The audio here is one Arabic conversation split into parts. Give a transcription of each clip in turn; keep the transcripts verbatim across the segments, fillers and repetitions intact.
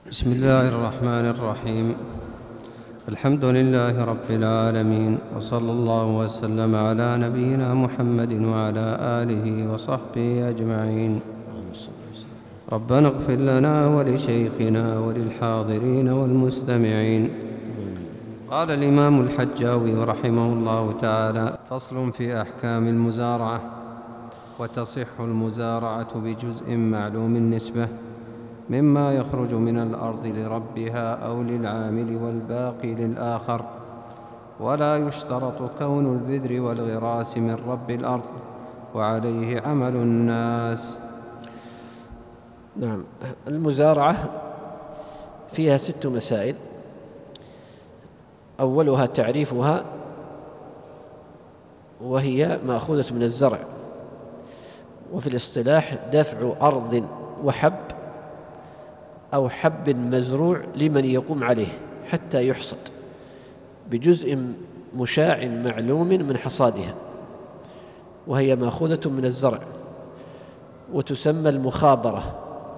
بسم الله الرحمن الرحيم. الحمد لله رب العالمين، وصلى الله وسلم على نبينا محمد وعلى آله وصحبه أجمعين. ربنا اغفر لنا ولشيخنا وللحاضرين والمستمعين. قال الإمام الحجاوي رحمه الله تعالى: فصل في أحكام المزارعة. وتصح المزارعة بجزء معلوم النسبة مما يخرج من الأرض لربها أو للعامل والباقي للآخر، ولا يشترط كون البذر والغراس من رب الأرض، وعليه عمل الناس. نعم. المزارعة فيها ست مسائل. أولها تعريفها، وهي مأخوذة من الزرع، وفي الاصطلاح دفع أرض وحب أو حب مزروع لمن يقوم عليه حتى يحصد بجزء مشاع معلوم من حصادها، وهي مأخوذة من الزرع، وتسمى المخابرة،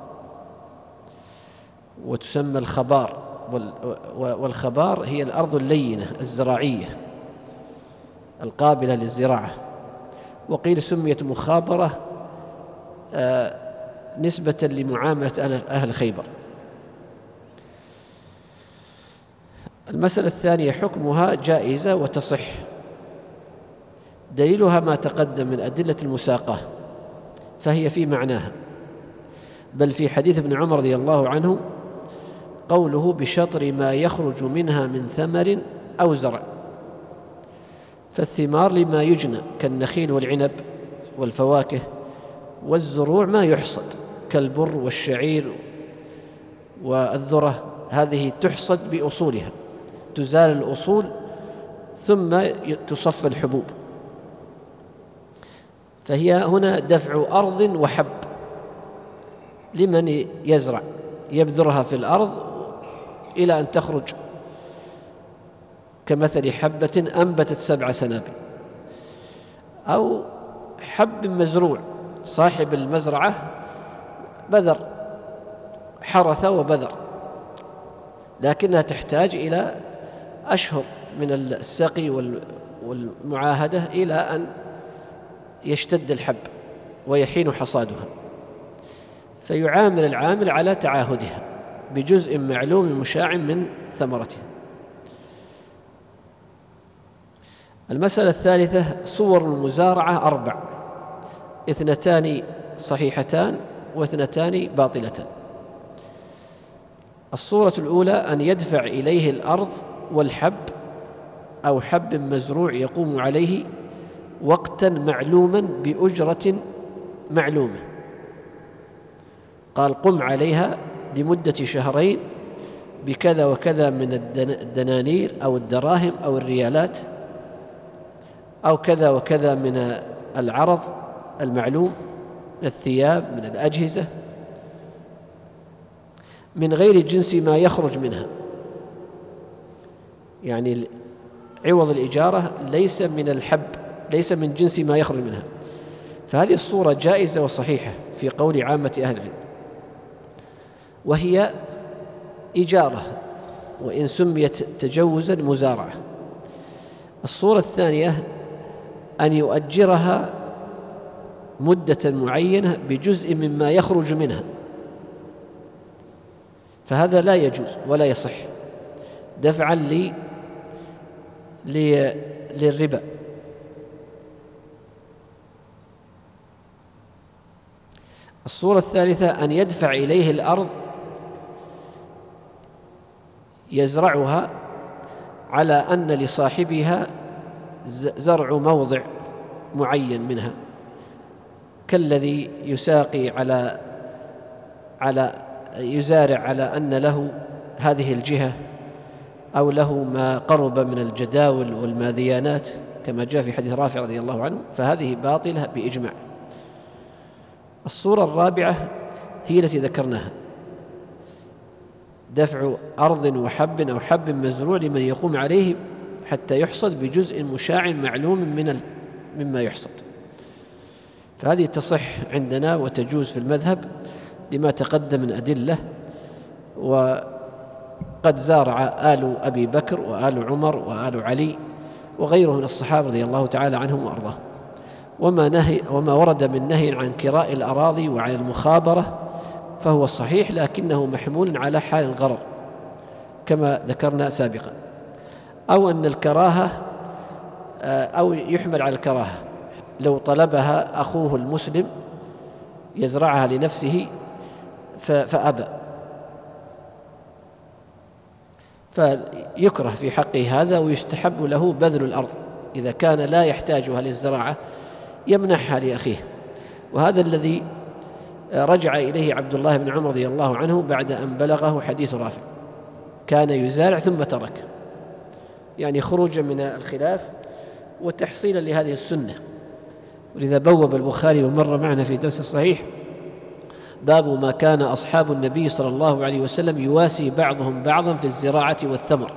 وتسمى الخبار. والخبار هي الأرض اللينة الزراعية القابلة للزراعة، وقيل سميت مخابرة آه نسبة لمعاملة أهل خيبر. المسألة الثانية حكمها جائزة وتصح. دليلها ما تقدم من أدلة المساقة، فهي في معناها، بل في حديث ابن عمر رضي الله عنه قوله: بشطر ما يخرج منها من ثمر أو زرع. فالثمار لما يجنى كالنخيل والعنب والفواكه، والزروع ما يحصد كالبر والشعير والذرة، هذه تحصد بأصولها، تزال الأصول ثم تصف الحبوب. فهي هنا دفع أرض وحب لمن يزرع، يبذرها في الأرض إلى أن تخرج، كمثل حبة أنبتت سبع سنابل، أو حب مزروع، صاحب المزرعة بذر، حرث وبذر، لكنها تحتاج إلى أشهر من السقي والمعاهدة إلى أن يشتد الحب ويحين حصادها، فيعامل العامل على تعاهدها بجزء معلوم مشاع من ثمرتها. المسألة الثالثة صور المزارعة أربع: اثنتان صحيحتان واثنتان باطلتان. الصورة الأولى أن يدفع إليه الأرض والحب أو حب مزروع يقوم عليه وقتا معلوما بأجرة معلومة، قال: قم عليها لمدة شهرين بكذا وكذا من الدنانير أو الدراهم أو الريالات، أو كذا وكذا من العرض المعلوم من الثياب من الأجهزة، من غير جنس ما يخرج منها، يعني عوض الإجارة ليس من الحب، ليس من جنس ما يخرج منها. فهذه الصورة جائزة وصحيحة في قول عامة أهل العلم، وهي إجارة وإن سميت تجوزا مزارعة. الصورة الثانية أن يؤجرها مدة معينة بجزء مما يخرج منها، فهذا لا يجوز ولا يصح دفعا لي للربا. الصورة الثالثة أن يدفع إليه الأرض يزرعها على أن لصاحبها زرع موضع معين منها، كالذي يساقي على على يزارع على أن له هذه الجهة، أو له ما قرب من الجداول والماذيانات كما جاء في حديث رافع رضي الله عنه، فهذه باطلة بإجماع. الصورة الرابعة هي التي ذكرناها: دفع أرض وحب أو حب مزروع لمن يقوم عليه حتى يحصد بجزء مشاع معلوم من مما يحصد. فهذه تصح عندنا وتجوز في المذهب لما تقدم من أدلة، وقد زارع آل أبي بكر وآل عمر وآل علي وغيرهم من الصحابة رضي الله تعالى عنهم وأرضاهم. وما, نهي وما ورد من نهي عن كراء الأراضي وعن المخابرة فهو صحيح، لكنه محمول على حال الغرر كما ذكرنا سابقا، أو أن الكراهة أو يحمل على الكراهة لو طلبها أخوه المسلم يزرعها لنفسه فأبى، فيكره في حقه هذا، ويستحب له بذل الأرض إذا كان لا يحتاجها للزراعة يمنحها لأخيه. وهذا الذي رجع إليه عبد الله بن عمر رضي الله عنه بعد أن بلغه حديث رافع، كان يزارع ثم ترك، يعني خروجا من الخلاف وتحصيلا لهذه السنة. ولذا بوب البخاري ومر معنا في درس الصحيح باب ما كان أصحاب النبي صلى الله عليه وسلم يواسي بعضهم بعضا في الزراعة والثمر،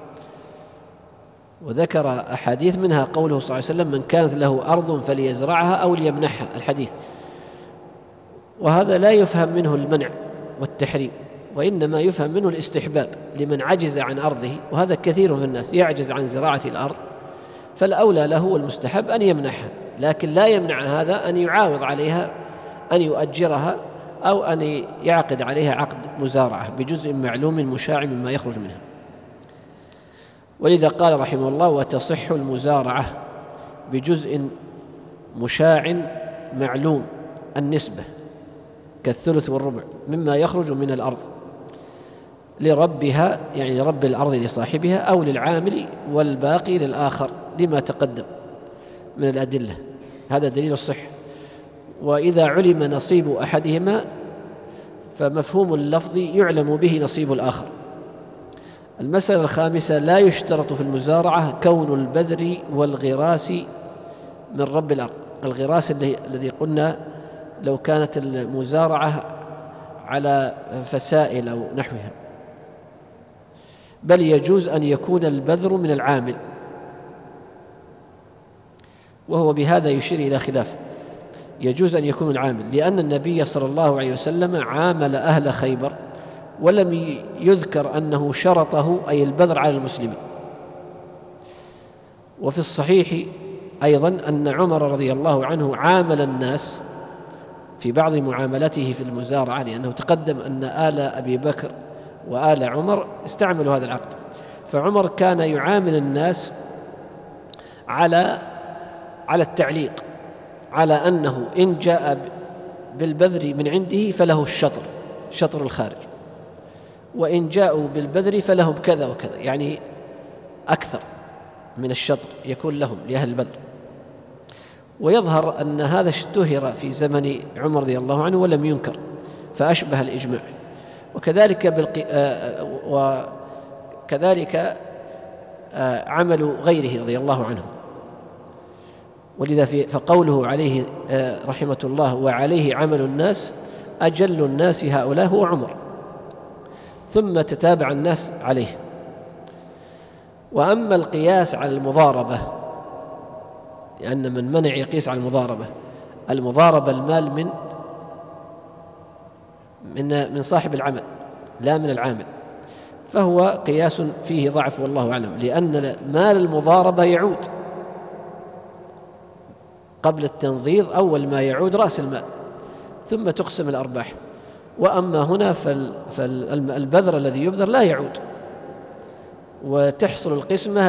وذكر أحاديث منها قوله صلى الله عليه وسلم: من كانت له أرض فليزرعها أو ليمنحها، الحديث. وهذا لا يفهم منه المنع والتحريم، وإنما يفهم منه الاستحباب لمن عجز عن أرضه، وهذا كثير في الناس يعجز عن زراعة الأرض، فالأولى له والمستحب أن يمنحها، لكن لا يمنع هذا أن يعاوض عليها، أن يؤجرها أو أن يعقد عليها عقد مزارعة بجزء معلوم مشاع مما يخرج منها. ولذا قال رحمه الله: وتصح المزارعة بجزء مشاع معلوم النسبة كالثلث والربع مما يخرج من الأرض لربها، يعني رب الأرض لصاحبها، أو للعامل والباقي للآخر، لما تقدم من الأدلة، هذا دليل الصحة. وإذا علم نصيب أحدهما فمفهوم اللفظ يعلم به نصيب الآخر. المسألة الخامسة: لا يشترط في المزارعة كون البذر والغراس من رب الأرض. الغراس الذي قلنا لو كانت المزارعة على فسائل أو نحوها، بل يجوز أن يكون البذر من العامل، وهو بهذا يشير إلى خلاف، يجوز أن يكون العامل، لأن النبي صلى الله عليه وسلم عامل أهل خيبر ولم يذكر أنه شرطه أي البذر على المسلمين. وفي الصحيح أيضا أن عمر رضي الله عنه عامل الناس في بعض معاملته في المزارعة، لأنه تقدم أن آل أبي بكر وآل عمر استعملوا هذا العقد، فعمر كان يعامل الناس على على التعليق، على أنه إن جاء بالبذر من عنده فله الشطر، شطر الخارج، وإن جاءوا بالبذر فلهم كذا وكذا، يعني أكثر من الشطر يكون لهم لأهل البذر. ويظهر أن هذا اشتهر في زمن عمر رضي الله عنه ولم ينكر، فأشبه الإجماع. وكذلك بالق... وكذلك عمل غيره رضي الله عنه. ولذا في فقوله عليه رحمة الله: وعليه عمل الناس، أجل الناس هؤلاء هو عمر، ثم تتابع الناس عليه. وأما القياس على المضاربة، لأن من منع يقيس على المضاربة، المضاربة المال من من من صاحب العمل لا من العامل، فهو قياس فيه ضعف والله أعلم، لأن مال المضاربة يعود قبل التنظير، أول ما يعود رأس المال ثم تقسم الأرباح. وأما هنا فالبذر الذي يبذر لا يعود، وتحصل القسمة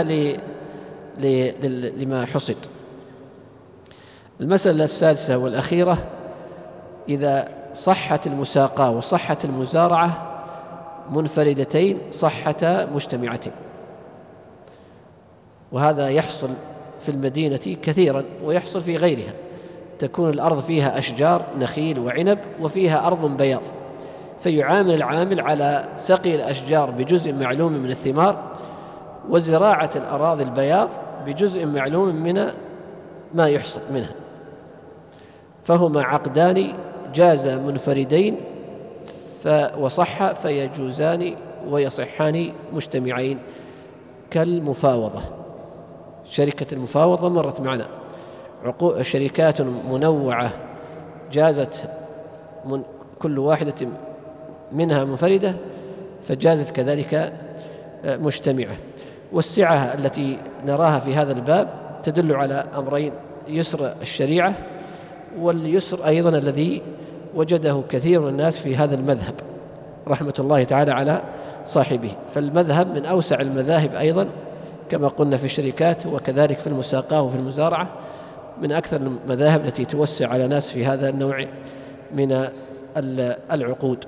لما حصد. المسألة السادسة والأخيرة: إذا صحت المساقاة وصحت المزارعة منفردتين صحتا مجتمعتين، وهذا يحصل في المدينة كثيرا ويحصل في غيرها، تكون الأرض فيها أشجار نخيل وعنب وفيها أرض بياض، فيعامل العامل على سقي الأشجار بجزء معلوم من الثمار، وزراعة الأراضي البياض بجزء معلوم من ما يحصد منها، فهما عقدان جاز منفردين وصح فيجوزان ويصحان مجتمعين، كالمفاوضة. شركة المفاوضة مرت معنا، شركات منوعة جازت من كل واحدة منها منفردة، فجازت كذلك مجتمعة. والسعة التي نراها في هذا الباب تدل على أمرين: يسر الشريعة، واليسر أيضا الذي وجده كثير من الناس في هذا المذهب رحمة الله تعالى على صاحبه. فالمذهب من أوسع المذاهب أيضا كما قلنا في الشركات، وكذلك في المساقاة وفي المزارعة من أكثر المذاهب التي توسع على ناس في هذا النوع من العقود.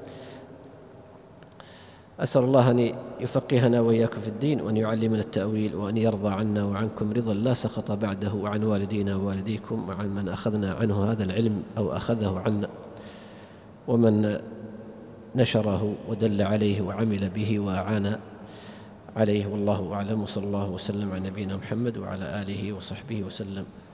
أسأل الله أن يفقهنا وإياكم في الدين، وأن يعلمنا التأويل، وأن يرضى عنا وعنكم رضا لا سخط بعده، وعن والدينا ووالديكم، وعن من أخذنا عنه هذا العلم أو أخذه عنا، ومن نشره ودل عليه وعمل به وأعان عليه. والله أعلم، وصلى الله وسلم على نبينا محمد وعلى آله وصحبه وسلم.